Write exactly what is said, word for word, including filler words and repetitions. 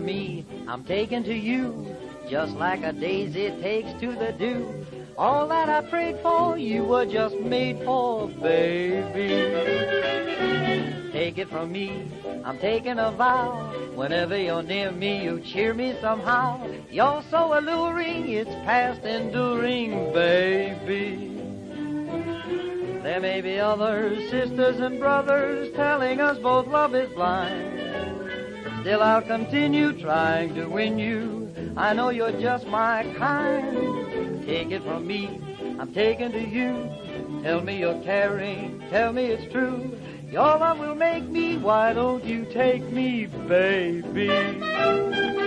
me, I'm taken to you, just like a daisy takes to the dew. All that I prayed for, you were just made for, baby. Take it from me, I'm taking a vow. Whenever you're near me, you cheer me somehow. You're so alluring, it's past enduring, baby. There may be others, sisters and brothers, telling us both love is blind. Still I'll continue trying to win you. I know you're just my kind. Take it from me, I'm taken to you. Tell me you're caring, tell me it's true. Your love will make me, why don't you take me, baby?